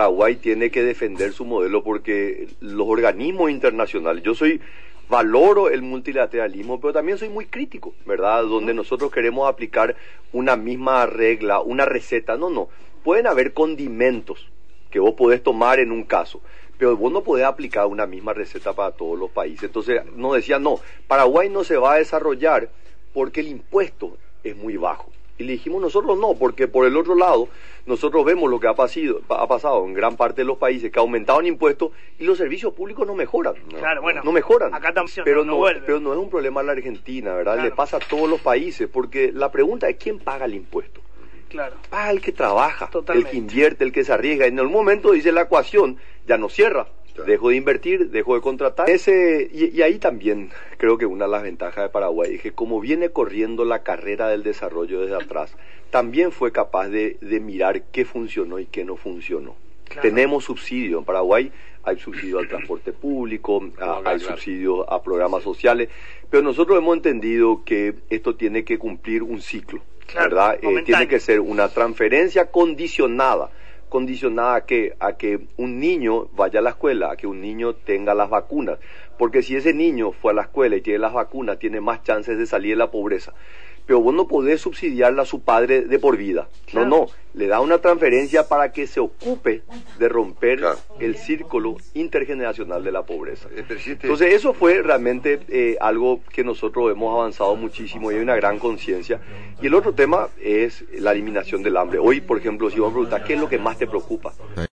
Paraguay tiene que defender su modelo porque los organismos internacionales, valoro el multilateralismo, pero también soy muy crítico, ¿verdad? Donde nosotros queremos aplicar una misma regla, una receta. No. Pueden haber condimentos que vos podés tomar en un caso, pero vos no podés aplicar una misma receta para todos los países. Entonces nos decían, no, Paraguay no se va a desarrollar porque el impuesto es muy bajo. Y le dijimos nosotros no, porque por el otro lado, nosotros vemos lo que ha pasado en gran parte de los países, que aumentaron impuestos y los servicios públicos no mejoran. Claro, bueno, no mejoran. Acá también pero no vuelve. Pero no es un problema de la Argentina, ¿verdad? Claro. Le pasa a todos los países, porque la pregunta es ¿quién paga el impuesto? Claro. Paga el que trabaja, Totalmente. el que invierte, el que se arriesga. En el momento dice la ecuación, ya no cierra. Dejo de invertir, dejo de contratar. Y ahí también creo que una de las ventajas de Paraguay es que como viene corriendo la carrera del desarrollo desde atrás, también fue capaz de mirar qué funcionó y qué no funcionó. Claro. Tenemos subsidio en Paraguay, hay subsidio al transporte público, hay subsidio a programas sociales, pero nosotros hemos entendido que esto tiene que cumplir un ciclo, claro, ¿verdad? Tiene que ser una transferencia condicionada a que un niño vaya a la escuela, a que un niño tenga las vacunas, porque si ese niño fue a la escuela y tiene las vacunas, tiene más chances de salir de la pobreza. Pero vos no podés subsidiarle a su padre de por vida. Claro. No, le da una transferencia para que se ocupe de romper el círculo intergeneracional de la pobreza. Entonces eso fue realmente algo que nosotros hemos avanzado muchísimo y hay una gran conciencia. Y el otro tema es la eliminación del hambre. Hoy, por ejemplo, si vos me preguntás, ¿qué es lo que más te preocupa?